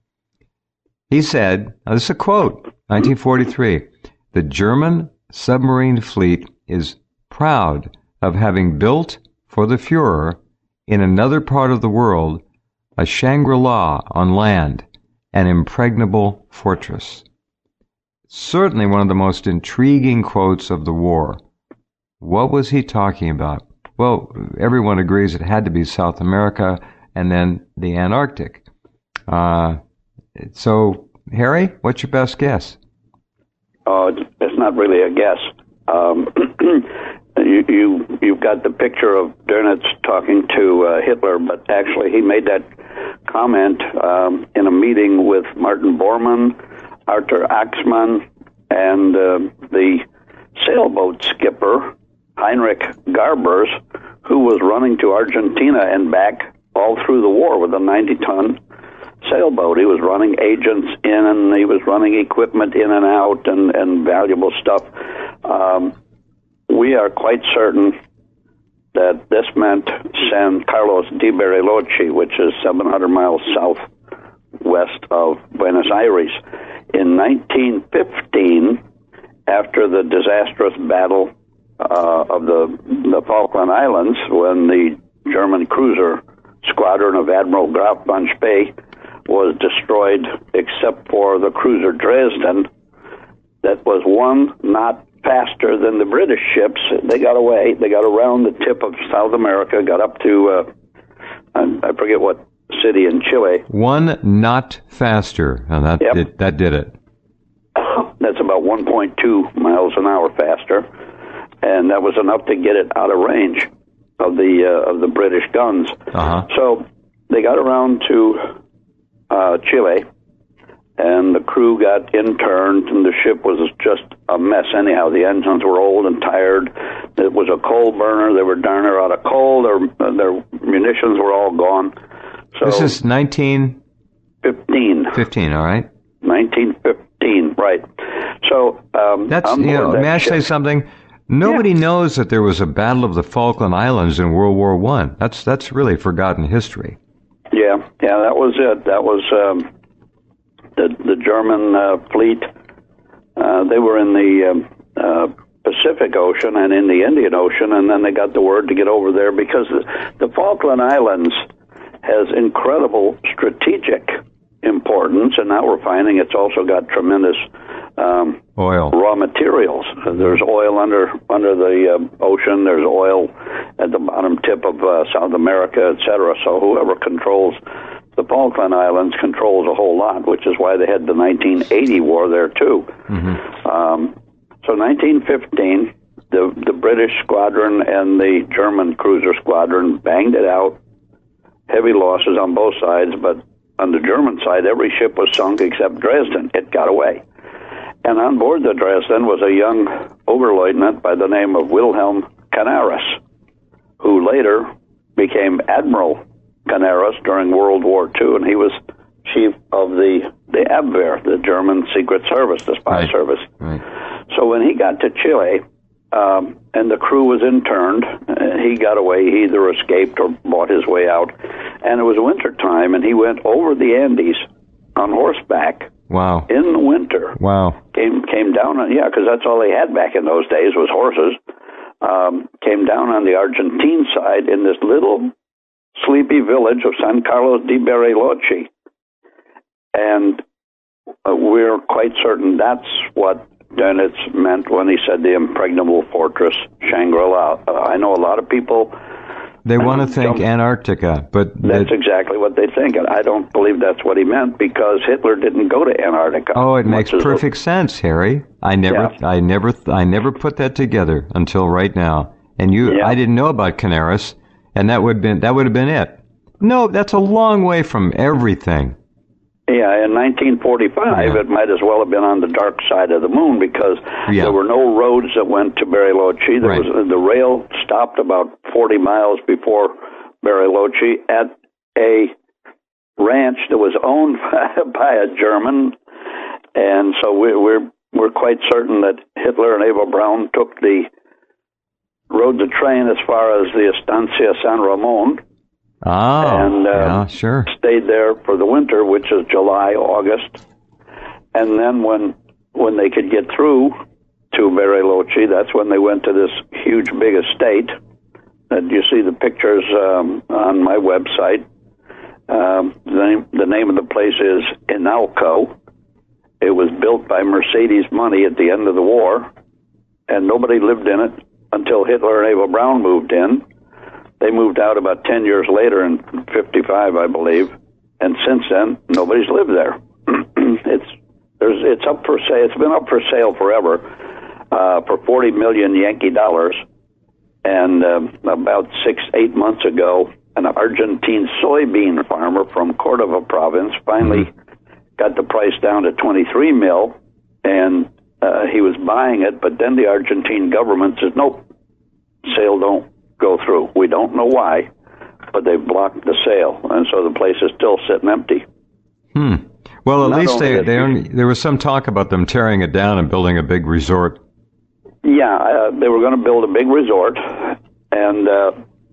[SPEAKER 1] He said, now this is a quote, nineteen forty-three, "The German submarine fleet is proud of having built for the Fuhrer in another part of the world a Shangri-La on land, an impregnable fortress." Certainly one of the most intriguing quotes of the war. What was he talking about? Well, everyone agrees it had to be South America and then the Antarctic. Uh, so, Harry, what's your best guess?
[SPEAKER 2] Oh, it's not really a guess. Um, you, you, you've got the picture of Dönitz talking to uh, Hitler, but actually he made that comment um, in a meeting with Martin Bormann, Arthur Axmann, and uh, the sailboat skipper, Heinrich Garbers, who was running to Argentina and back all through the war with a ninety-ton sailboat. He was running agents in, and he was running equipment in and out, and, and valuable stuff. Um, we are quite certain that this meant San Carlos de Bariloche, which is seven hundred miles southwest of Buenos Aires. In nineteen fifteen, after the disastrous battle uh, of the, the Falkland Islands, when the German cruiser squadron of Admiral Graf von Spee was destroyed, except for the cruiser Dresden, that was one knot faster than the British ships. They got away. They got around the tip of South America, got up to, uh, I, I forget what city in Chile.
[SPEAKER 1] One knot faster. And that, yep. did, that did it.
[SPEAKER 2] That's about one point two miles an hour faster. And that was enough to get it out of range of the uh, of the British guns.
[SPEAKER 1] Uh-huh.
[SPEAKER 2] So they got around to uh, Chile, and the crew got interned, and the ship was just a mess anyhow. The engines were old and tired. It was a coal burner. They were darn near out of coal. Their, their munitions were all gone. So
[SPEAKER 1] this is nineteen
[SPEAKER 2] fifteen.
[SPEAKER 1] fifteen, all right.
[SPEAKER 2] nineteen fifteen, right. So um,
[SPEAKER 1] that's, you know, that may I ship. say something? Nobody yeah. knows that there was a Battle of the Falkland Islands in World War One. That's that's really forgotten history.
[SPEAKER 2] Yeah, yeah, that was it. That was um, the the German uh, fleet. Uh, they were in the um, uh, Pacific Ocean and in the Indian Ocean, and then they got the word to get over there because the, the Falkland Islands has incredible strategic importance, and now we're finding it's also got tremendous um,
[SPEAKER 1] oil
[SPEAKER 2] raw materials. There's oil under under the uh, ocean. There's oil at the bottom tip of uh, South America, et cetera. So whoever controls the Falkland Islands controls a whole lot, which is why they had the nineteen eighty war there too. Mm-hmm. Um, so nineteen fifteen, the the British squadron and the German cruiser squadron banged it out. Heavy losses on both sides, but on the German side, every ship was sunk except Dresden. It got away. And on board the Dresden was a young Oberleutnant by the name of Wilhelm Canaris, who later became Admiral Canaris during World War Two, and he was chief of the, the Abwehr, the German Secret Service, the spy
[SPEAKER 1] right.
[SPEAKER 2] service.
[SPEAKER 1] Right.
[SPEAKER 2] So when he got to Chile, um, and the crew was interned, uh, he got away. He either escaped or bought his way out. And it was winter time, and he went over the Andes on horseback.
[SPEAKER 1] Wow.
[SPEAKER 2] In the winter.
[SPEAKER 1] Wow.
[SPEAKER 2] Came came down on, yeah, because that's all they had back in those days was horses. Um, came down on the Argentine side in this little sleepy village of San Carlos de Bariloche. And uh, we're quite certain that's what Dönitz meant when he said the impregnable fortress Shangri-La. Uh, I know a lot of people...
[SPEAKER 1] They want to think jump. Antarctica, but...
[SPEAKER 2] That's exactly what they think, and I don't believe that's what he meant, because Hitler didn't go to Antarctica.
[SPEAKER 1] Oh, it makes perfect a, sense, Harry. I never,
[SPEAKER 2] yeah.
[SPEAKER 1] I never, I never put that together until right now. And you, yeah. I didn't know about Canaris, and that would been that would have been it. No, that's a long way from everything.
[SPEAKER 2] Yeah, in nineteen forty-five, yeah. it might as well have been on the dark side of the moon, because yeah. there were no roads that went to Bariloche. There
[SPEAKER 1] right.
[SPEAKER 2] was the rail stopped about forty miles before Bariloche at a ranch that was owned by a German, and so we're we're we're quite certain that Hitler and Eva Braun took the rode the train as far as the Estancia San Ramon.
[SPEAKER 1] Oh,
[SPEAKER 2] and uh,
[SPEAKER 1] yeah, sure.
[SPEAKER 2] stayed there for the winter, which is July, August. And then when when they could get through to Bariloche, that's when they went to this huge, big estate. And you see the pictures um, on my website. Um, the, name, the name of the place is Inalco. It was built by Mercedes money at the end of the war, and nobody lived in it until Hitler and Eva Braun moved in. They moved out about ten years later in fifty-five, I believe, and since then nobody's lived there. it's there's it's up for sale. It's been up for sale forever uh, for forty million Yankee dollars. And uh, about six, eight months ago, an Argentine soybean farmer from Cordova province finally mm-hmm. got the price down to twenty-three mil, and uh, he was buying it. But then the Argentine government says, "Nope, sale don't go through." We don't know why, but they've blocked the sale, and so the place is still sitting empty.
[SPEAKER 1] Hmm. Well, at
[SPEAKER 2] Not
[SPEAKER 1] least they, they
[SPEAKER 2] you,
[SPEAKER 1] only, there was some talk about them tearing it down and building a big resort.
[SPEAKER 2] Yeah, uh, they were going to build a big resort, and uh,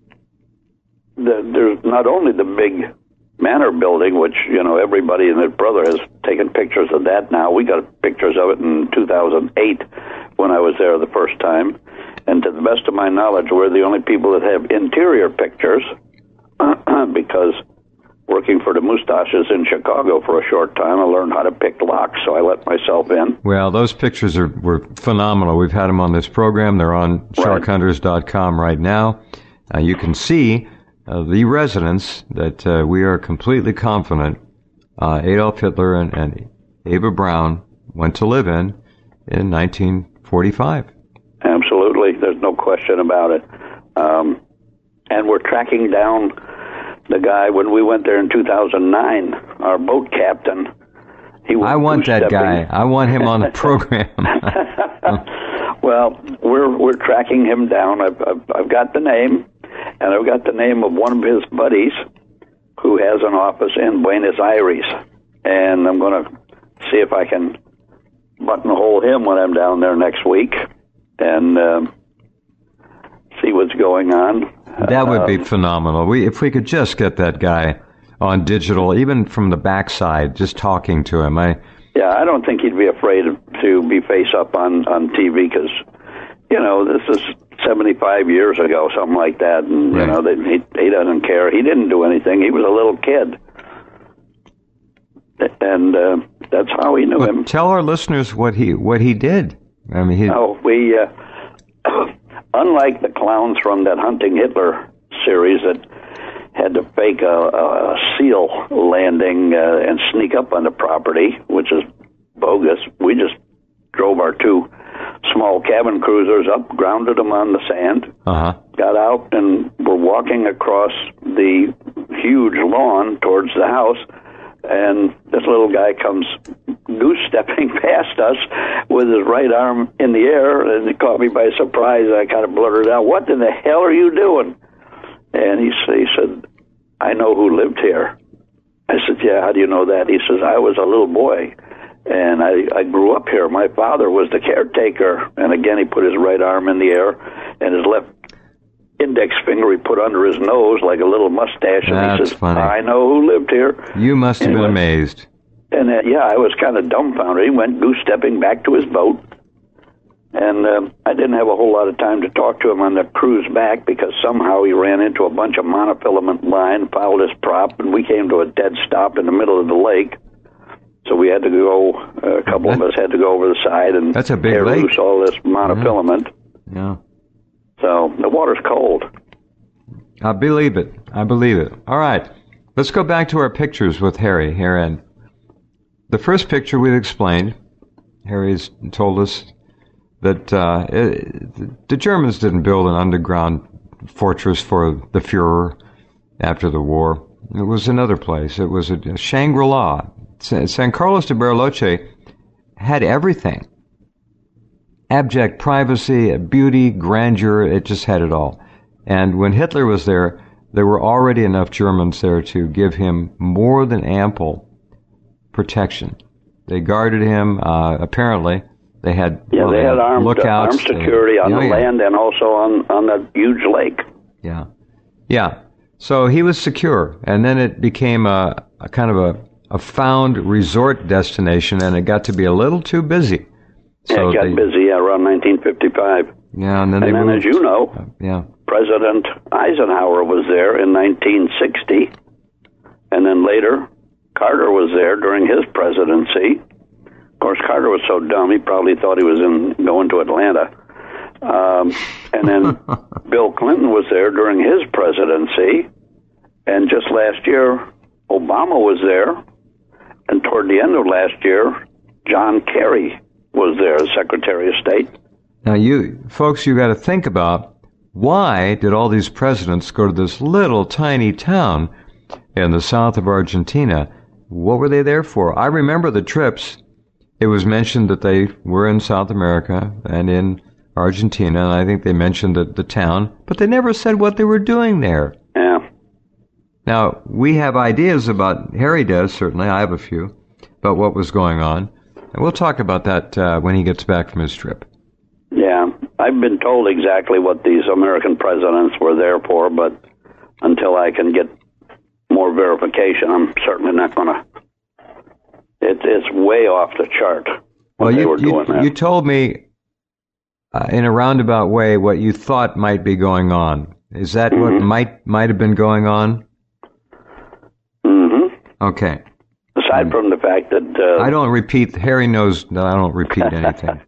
[SPEAKER 2] the, there's not only the big manor building, which, you know, everybody and their brother has taken pictures of that now. We got pictures of it in two thousand eight when I was there the first time. And to the best of my knowledge, we're the only people that have interior pictures because working for the Mustaches in Chicago for a short time, I learned how to pick locks, so I let myself in.
[SPEAKER 1] Well, those pictures are were phenomenal. We've had them on this program. They're on shark hunters dot com right now. Uh, you can see uh, the residence that uh, we are completely confident uh, Adolf Hitler and, and Eva Braun went to live in in nineteen forty-five.
[SPEAKER 2] Absolutely. There's no question about it. Um, and we're tracking down the guy. When we went there in two thousand nine, our boat captain, he was
[SPEAKER 1] I want that guy. I want him on the program.
[SPEAKER 2] Well, we're we're tracking him down. I've, I've I've got the name, and I've got the name of one of his buddies who has an office in Buenos Aires, and I'm going to see if I can buttonhole him when I'm down there next week and uh, see what's going on.
[SPEAKER 1] That would be
[SPEAKER 2] um,
[SPEAKER 1] phenomenal. We if we could just get that guy on digital, even from the backside, just talking to him. I
[SPEAKER 2] yeah, I don't think he'd be afraid of, to be face up on on T V because, you know, this is seventy-five years ago, something like that. And,
[SPEAKER 1] right.
[SPEAKER 2] you know, they, he, he doesn't care. He didn't do anything. He was a little kid. And uh, that's how he knew
[SPEAKER 1] well,
[SPEAKER 2] him.
[SPEAKER 1] Tell our listeners what he what he did. I mean, he...
[SPEAKER 2] Oh, we, uh, unlike the clowns from that Hunting Hitler series that had to fake a, a SEAL landing uh, and sneak up on the property, which is bogus, we just drove our two small cabin cruisers up, grounded them on the sand,
[SPEAKER 1] uh-huh.
[SPEAKER 2] got out, and were walking across the huge lawn towards the house. And this little guy comes goose-stepping past us with his right arm in the air, and it caught me by surprise. I kind of blurted out, "What in the hell are you doing?" And he, he said, "I know who lived here." I said, "Yeah, how do you know that?" He says, "I was a little boy, and I, I grew up here. My father was the caretaker." And again, he put his right arm in the air, and his left index finger he put under his nose like a little mustache, and
[SPEAKER 1] That's
[SPEAKER 2] he says,
[SPEAKER 1] funny.
[SPEAKER 2] "I know who lived here."
[SPEAKER 1] You must have
[SPEAKER 2] and
[SPEAKER 1] been
[SPEAKER 2] went,
[SPEAKER 1] amazed.
[SPEAKER 2] And uh, yeah, I was kind of dumbfounded. He went goose-stepping back to his boat, and uh, I didn't have a whole lot of time to talk to him on the cruise back because somehow he ran into a bunch of monofilament line, fouled his prop, and we came to a dead stop in the middle of the lake. So we had to go, uh, a couple of us had to go over the side and
[SPEAKER 1] That's a big
[SPEAKER 2] tear
[SPEAKER 1] lake.
[SPEAKER 2] loose all this monofilament.
[SPEAKER 1] Yeah.
[SPEAKER 2] So the water's cold.
[SPEAKER 1] I believe it. I believe it. All right. Let's go back to our pictures with Harry here. And the first picture we've explained, Harry's told us that uh, it, the Germans didn't build an underground fortress for the Fuhrer after the war. It was another place. It was a, a Shangri-La. San Carlos de Bariloche had everything. Abject privacy, beauty, grandeur, it just had it all. And when Hitler was there, there were already enough Germans there to give him more than ample protection. They guarded him, uh, apparently. They had,
[SPEAKER 2] yeah,
[SPEAKER 1] well,
[SPEAKER 2] they had armed,
[SPEAKER 1] lookouts.
[SPEAKER 2] armed security on
[SPEAKER 1] oh,
[SPEAKER 2] the
[SPEAKER 1] yeah.
[SPEAKER 2] land and also on, on that huge lake.
[SPEAKER 1] Yeah. Yeah. So he was secure. And then it became a, a kind of a, a found resort destination, and it got to be a little too busy. So
[SPEAKER 2] yeah, it got
[SPEAKER 1] they,
[SPEAKER 2] busy yeah, around nineteen fifty-five.
[SPEAKER 1] Yeah, and then
[SPEAKER 2] and
[SPEAKER 1] they
[SPEAKER 2] then,
[SPEAKER 1] moved,
[SPEAKER 2] as you know,
[SPEAKER 1] uh, yeah.
[SPEAKER 2] President Eisenhower was there in nineteen sixty, and then later Carter was there during his presidency. Of course, Carter was so dumb he probably thought he was in going to Atlanta. Um, and then Bill Clinton was there during his presidency, and just last year Obama was there, and toward the end of last year John Kerry was there as Secretary of State.
[SPEAKER 1] Now, you folks, you got to think about, why did all these presidents go to this little tiny town in the south of Argentina? What were they there for? I remember the trips. It was mentioned that they were in South America and in Argentina, and I think they mentioned the, the town, but they never said what they were doing there.
[SPEAKER 2] Yeah.
[SPEAKER 1] Now, we have ideas about, Harry does, certainly, I have a few, about what was going on. And we'll talk about that uh, when he gets back from his trip.
[SPEAKER 2] Yeah, I've been told exactly what these American presidents were there for, but until I can get more verification, I'm certainly not going to. It, it's way off the chart what
[SPEAKER 1] well,
[SPEAKER 2] they
[SPEAKER 1] you,
[SPEAKER 2] were doing
[SPEAKER 1] you,
[SPEAKER 2] there.
[SPEAKER 1] you told me uh, in a roundabout way what you thought might be going on. Is that mm-hmm. what might might have been going on?
[SPEAKER 2] Mm-hmm.
[SPEAKER 1] Okay.
[SPEAKER 2] Aside from the fact that... Uh,
[SPEAKER 1] I don't repeat, Harry knows that I don't repeat anything.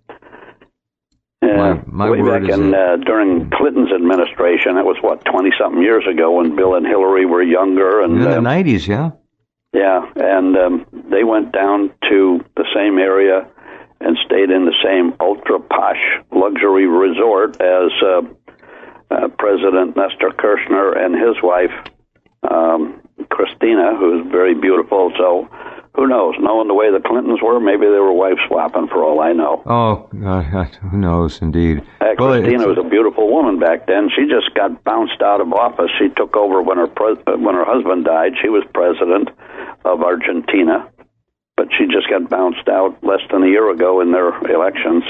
[SPEAKER 2] Yeah,
[SPEAKER 1] my, my
[SPEAKER 2] way
[SPEAKER 1] word
[SPEAKER 2] back
[SPEAKER 1] is
[SPEAKER 2] in,
[SPEAKER 1] a,
[SPEAKER 2] uh, during Clinton's administration, that was, what, twenty-something years ago when Bill and Hillary were younger. And,
[SPEAKER 1] in the
[SPEAKER 2] uh,
[SPEAKER 1] nineties, yeah.
[SPEAKER 2] Yeah, and um, they went down to the same area and stayed in the same ultra-posh luxury resort as uh, uh, President Nestor Kirchner and his wife, um, Christina, who's very beautiful. So who knows? Knowing the way the Clintons were, maybe they were wife swapping for all I know.
[SPEAKER 1] Oh, uh, who knows, indeed.
[SPEAKER 2] Uh,
[SPEAKER 1] well,
[SPEAKER 2] Christina was a beautiful woman back then. She just got bounced out of office. She took over when her pre- when her husband died. She was president of Argentina, but she just got bounced out less than a year ago in their elections.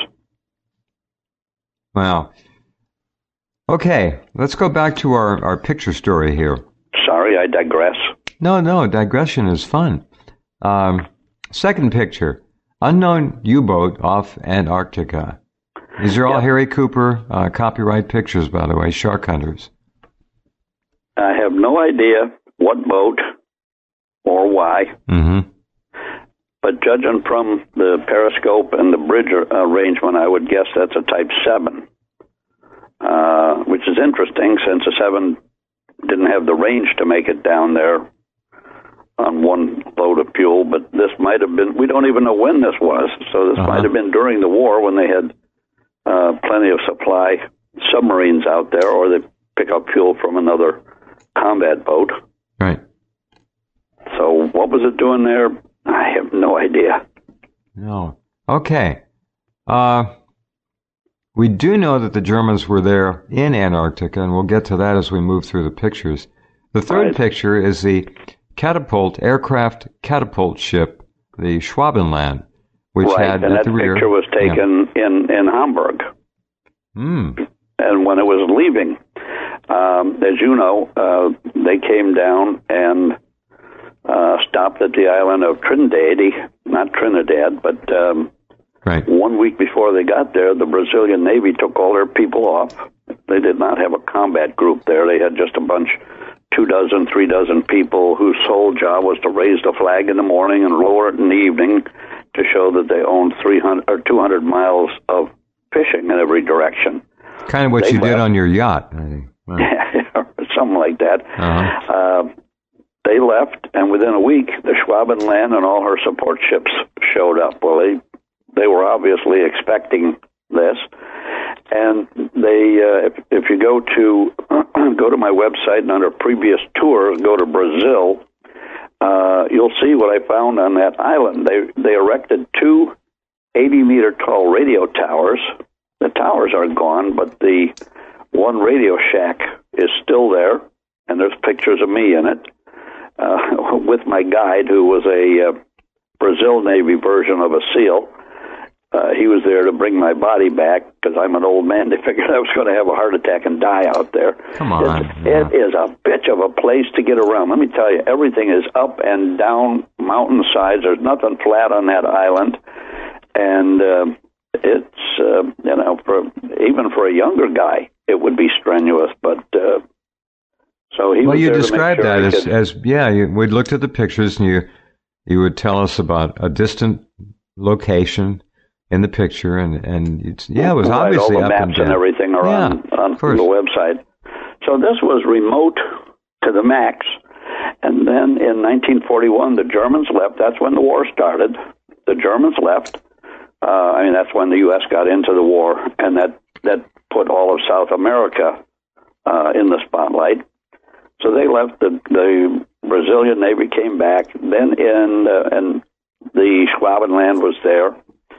[SPEAKER 1] Wow. Okay, let's go back to our, our picture story here.
[SPEAKER 2] Sorry, I digress.
[SPEAKER 1] No, no, digression is fun. Um, second picture, unknown U-boat off Antarctica. These are all
[SPEAKER 2] Yep.
[SPEAKER 1] Harry Cooper uh, copyright pictures, by the way, shark hunters.
[SPEAKER 2] I have no idea what boat or why,
[SPEAKER 1] Mm-hmm.
[SPEAKER 2] but judging from the periscope and the bridge arrangement, I would guess that's a Type seven, uh, which is interesting since a seven didn't have the range to make it down there on one load of fuel, but this might have been, we don't even know when this was, so this
[SPEAKER 1] Uh-huh.
[SPEAKER 2] might have been during the war when they had uh, plenty of supply submarines out there, or they pick up fuel from another combat boat.
[SPEAKER 1] Right.
[SPEAKER 2] So what was it doing there? I have no idea.
[SPEAKER 1] No. Okay. Uh, we do know that the Germans were there in Antarctica, and we'll get to that as we move through the pictures. The third
[SPEAKER 2] Right.
[SPEAKER 1] picture is the catapult, aircraft catapult ship, the Schwabenland, which
[SPEAKER 2] right,
[SPEAKER 1] had
[SPEAKER 2] and
[SPEAKER 1] at
[SPEAKER 2] that
[SPEAKER 1] the rear...
[SPEAKER 2] picture was taken in, in Hamburg.
[SPEAKER 1] Mm.
[SPEAKER 2] And when it was leaving, um, as you know, uh, they came down and uh, stopped at the island of Trinidad, not Trinidad, but um,
[SPEAKER 1] Right.
[SPEAKER 2] one week before they got there, the Brazilian Navy took all their people off. They did not have a combat group there. They had just a bunch, two dozen, three dozen people whose sole job was to raise the flag in the morning and lower it in the evening to show that they owned three hundred or two hundred miles of fishing in every direction.
[SPEAKER 1] Kind of what
[SPEAKER 2] They
[SPEAKER 1] you did
[SPEAKER 2] left.
[SPEAKER 1] on your yacht, I think. Right.
[SPEAKER 2] Something like that.
[SPEAKER 1] Uh-huh.
[SPEAKER 2] Uh, they left, and within a week, the Schwabenland and all her support ships showed up. Well, they they were obviously expecting this, and they. Uh, if, if you go to go to my website and under previous tour, go to Brazil, uh, you'll see what I found on that island. They they erected two eighty meter tall radio towers. The towers are gone, but the one radio shack is still there, and there's pictures of me in it uh, with my guide, who was a uh, Brazil Navy version of a SEAL. Uh, he was there to bring my body back because I'm an old man. They figured I was going to have a heart attack and die out there.
[SPEAKER 1] Come on.
[SPEAKER 2] It's,
[SPEAKER 1] Yeah.
[SPEAKER 2] It is a bitch of a place to get around. Let me tell you, everything is up and down mountainsides. There's nothing flat on that island. And uh, it's, uh, you know, for even for a younger guy, it would be strenuous. But uh, so he
[SPEAKER 1] Well,
[SPEAKER 2] was
[SPEAKER 1] you
[SPEAKER 2] there to make
[SPEAKER 1] described
[SPEAKER 2] sure
[SPEAKER 1] that
[SPEAKER 2] he
[SPEAKER 1] as,
[SPEAKER 2] could-
[SPEAKER 1] as yeah, you, we'd looked at the pictures, and you you would tell us about a distant location in the picture, and, and it's, yeah, it was
[SPEAKER 2] Right,
[SPEAKER 1] obviously
[SPEAKER 2] all the
[SPEAKER 1] up
[SPEAKER 2] maps
[SPEAKER 1] and down.
[SPEAKER 2] and everything are
[SPEAKER 1] Yeah,
[SPEAKER 2] on, on
[SPEAKER 1] of course.
[SPEAKER 2] the website. So this was remote to the max. And then in nineteen forty-one, the Germans left. That's when the war started. The Germans left. Uh, I mean, that's when the U S got into the war, and that, that put all of South America uh, in the spotlight. So they left. The, the Brazilian Navy came back. Then in uh, and the Schwabenland was there.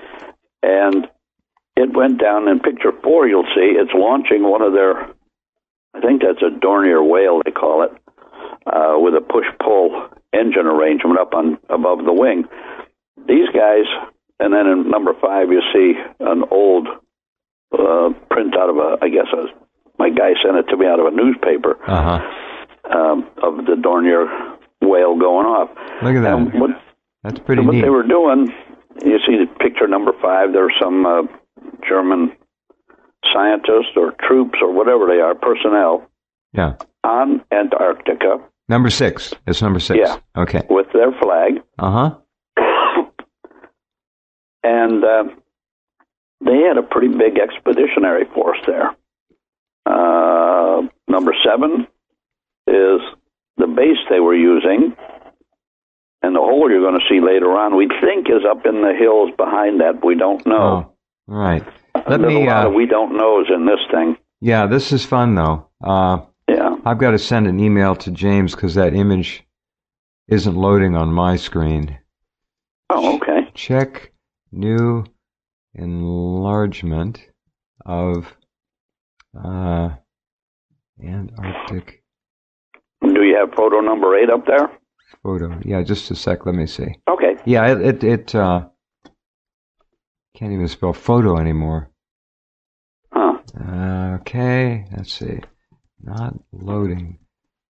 [SPEAKER 2] And it went down in picture four, you'll see, it's launching one of their, I think that's a Dornier whale, they call it, uh, with a push-pull engine arrangement up on above the wing. These guys, and then in number five, you see an old uh, print out of a, I guess, a, my guy sent it to me out of a newspaper,
[SPEAKER 1] Uh-huh.
[SPEAKER 2] um, of the Dornier whale going off.
[SPEAKER 1] Look at that.
[SPEAKER 2] And what,
[SPEAKER 1] That's pretty
[SPEAKER 2] what
[SPEAKER 1] neat.
[SPEAKER 2] they were doing, you see the picture number five, there's some uh, German scientists or troops or whatever they are, personnel,
[SPEAKER 1] Yeah.
[SPEAKER 2] on Antarctica
[SPEAKER 1] Number six. It's number six.
[SPEAKER 2] Yeah.
[SPEAKER 1] Okay.
[SPEAKER 2] with their flag.
[SPEAKER 1] Uh-huh.
[SPEAKER 2] And uh, they had a pretty big expeditionary force there. Uh, number seven is the base they were using. And the hole you're going to see later on, we think, is up in the hills behind that. We don't know.
[SPEAKER 1] Oh, right. Let
[SPEAKER 2] There's
[SPEAKER 1] me,
[SPEAKER 2] a lot
[SPEAKER 1] uh,
[SPEAKER 2] of we don't knows in this thing.
[SPEAKER 1] yeah, this is fun, though. Uh,
[SPEAKER 2] Yeah.
[SPEAKER 1] I've got to send an email to James because that image isn't loading on my screen.
[SPEAKER 2] Oh, okay.
[SPEAKER 1] Check new enlargement of uh, Antarctic
[SPEAKER 2] Do you have photo number eight up there?
[SPEAKER 1] photo. Yeah, just a sec. Let me see.
[SPEAKER 2] Okay.
[SPEAKER 1] Yeah, it it, it uh, can't even spell photo anymore.
[SPEAKER 2] Huh.
[SPEAKER 1] Uh, okay, let's see. Not loading.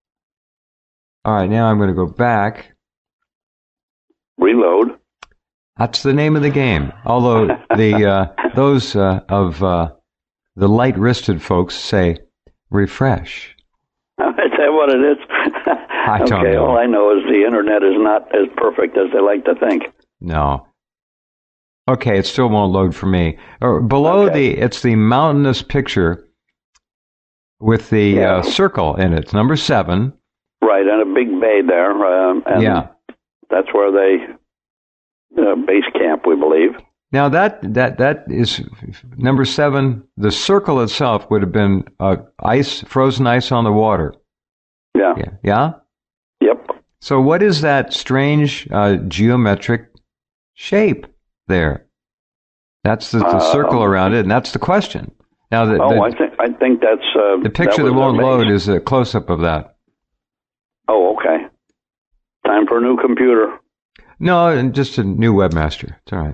[SPEAKER 1] All right, now I'm going to go back.
[SPEAKER 2] Reload.
[SPEAKER 1] That's the name of the game. Although the uh, those uh, of uh, the light-wristed folks say refresh.
[SPEAKER 2] Is that what it is?
[SPEAKER 1] I don't
[SPEAKER 2] okay,
[SPEAKER 1] know.
[SPEAKER 2] all I know is the internet is not as perfect as they like to think.
[SPEAKER 1] No. Okay, it still won't load for me. Or below
[SPEAKER 2] Okay.
[SPEAKER 1] the, it's the mountainous picture with the
[SPEAKER 2] Yeah.
[SPEAKER 1] uh, circle in it. It's number seven.
[SPEAKER 2] Right, and a big bay there. Um, and
[SPEAKER 1] Yeah.
[SPEAKER 2] that's where they uh, base camp, we believe.
[SPEAKER 1] Now that that that is number seven. The circle itself would have been uh, ice, frozen ice on the water.
[SPEAKER 2] Yeah.
[SPEAKER 1] Yeah. Yeah.
[SPEAKER 2] Yep.
[SPEAKER 1] So what is that strange uh, geometric shape there? That's the, the
[SPEAKER 2] Uh,
[SPEAKER 1] circle around it, and that's the question. Now the
[SPEAKER 2] Oh,
[SPEAKER 1] the,
[SPEAKER 2] I think I think that's uh,
[SPEAKER 1] the picture that,
[SPEAKER 2] was
[SPEAKER 1] won't
[SPEAKER 2] their
[SPEAKER 1] load
[SPEAKER 2] base.
[SPEAKER 1] is a close up of that.
[SPEAKER 2] Oh, okay. Time for a new computer.
[SPEAKER 1] No, and just a new webmaster. It's all right.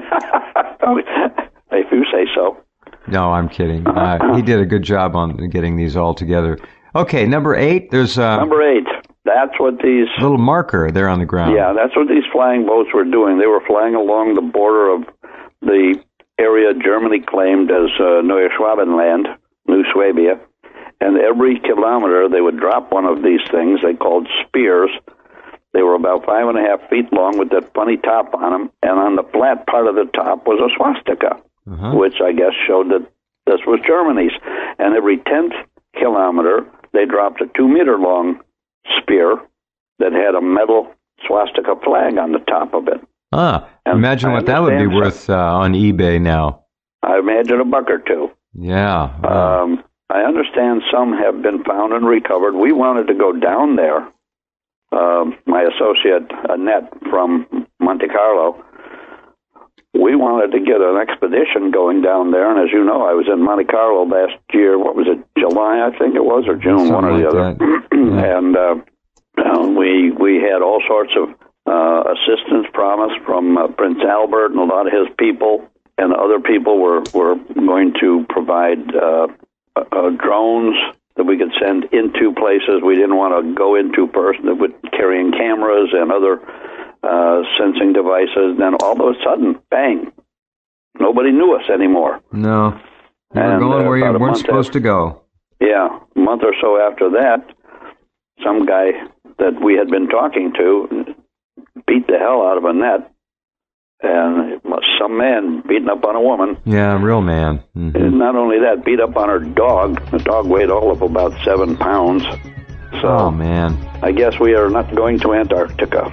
[SPEAKER 2] If you say so.
[SPEAKER 1] No, I'm kidding. Uh, he did a good job on getting these all together. Okay, number eight. There's a
[SPEAKER 2] Number eight. That's what these.
[SPEAKER 1] little marker there on the ground.
[SPEAKER 2] Yeah, that's what these flying boats were doing. They were flying along the border of the area Germany claimed as uh, Neue Schwabenland, New Swabia, and every kilometer they would drop one of these things they called spears. They were about five and a half feet long with that funny top on them, and on the flat part of the top was a swastika,
[SPEAKER 1] Uh-huh.
[SPEAKER 2] which I guess showed that this was Germany's. And every tenth kilometer, they dropped a two-meter-long spear that had a metal swastika flag on the top of it.
[SPEAKER 1] Ah,
[SPEAKER 2] And
[SPEAKER 1] imagine
[SPEAKER 2] I
[SPEAKER 1] what that would be
[SPEAKER 2] understand
[SPEAKER 1] worth uh, on eBay now.
[SPEAKER 2] I imagine a buck or two.
[SPEAKER 1] Yeah. wow.
[SPEAKER 2] Um, I understand some have been found and recovered. We wanted to go down there. Um, my associate, Annette, from Monte Carlo, we wanted to get an expedition going down there. And as you know, I was in Monte Carlo last year. What was it, July, I think it was, or June,
[SPEAKER 1] Something
[SPEAKER 2] one or the
[SPEAKER 1] like
[SPEAKER 2] other.
[SPEAKER 1] that. Yeah.
[SPEAKER 2] And uh, uh, we we had all sorts of uh, assistance promised from uh, Prince Albert and a lot of his people. And other people were, were going to provide uh, uh, drones that we could send into places we didn't want to go into person, that would carrying cameras and other uh, sensing devices. Then all of a sudden, bang, nobody knew us anymore.
[SPEAKER 1] No. You were
[SPEAKER 2] And,
[SPEAKER 1] going
[SPEAKER 2] uh,
[SPEAKER 1] where you
[SPEAKER 2] about a
[SPEAKER 1] weren't
[SPEAKER 2] month
[SPEAKER 1] supposed to go.
[SPEAKER 2] Yeah, a month or so after that, some guy that we had been talking to beat the hell out of Annette, and it was some man beating up on a woman.
[SPEAKER 1] Yeah, real man. Mhm.
[SPEAKER 2] And not only that, beat up on her dog. The dog weighed all of about seven pounds. So
[SPEAKER 1] Oh, man.
[SPEAKER 2] I guess we are not going to Antarctica.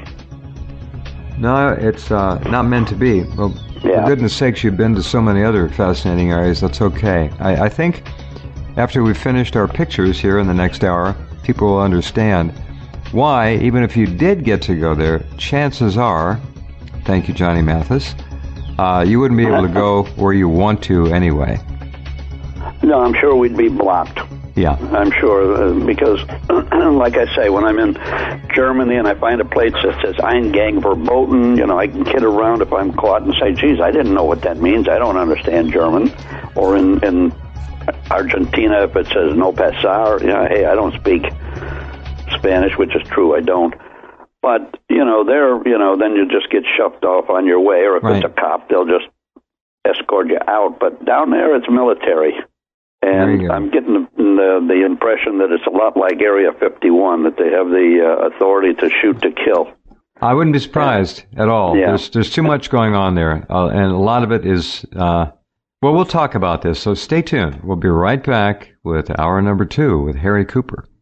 [SPEAKER 1] No, it's uh, not meant to be. Well,
[SPEAKER 2] Yeah.
[SPEAKER 1] for goodness sakes, you've been to so many other fascinating areas. That's okay. I, I think after we've finished our pictures here in the next hour, people will understand why, even if you did get to go there, chances are, thank you, Johnny Mathis, uh, you wouldn't be able to go where you want to anyway.
[SPEAKER 2] No, I'm sure we'd be blocked.
[SPEAKER 1] Yeah.
[SPEAKER 2] I'm sure, uh, because, like I say, when I'm in Germany and I find a place that says Eingang verboten, you know, I can kid around if I'm caught and say, geez, I didn't know what that means. I don't understand German. Or in, in Argentina, if it says no pasar, you know, hey, I don't speak Spanish, which is true, I don't. But, you know, there, you know, then you just get shoved off on your way, or if
[SPEAKER 1] Right.
[SPEAKER 2] it's a cop, they'll just escort you out. But down there, it's military.
[SPEAKER 1] There you
[SPEAKER 2] And
[SPEAKER 1] go.
[SPEAKER 2] I'm getting the, the the impression that it's a lot like Area fifty-one, that they have the uh, authority to shoot to kill.
[SPEAKER 1] I wouldn't be surprised at all.
[SPEAKER 2] Yeah.
[SPEAKER 1] There's there's too much going on there, uh, and a lot of it is. Uh, well, we'll talk about this. So stay tuned. We'll be right back with hour number two with Harry Cooper.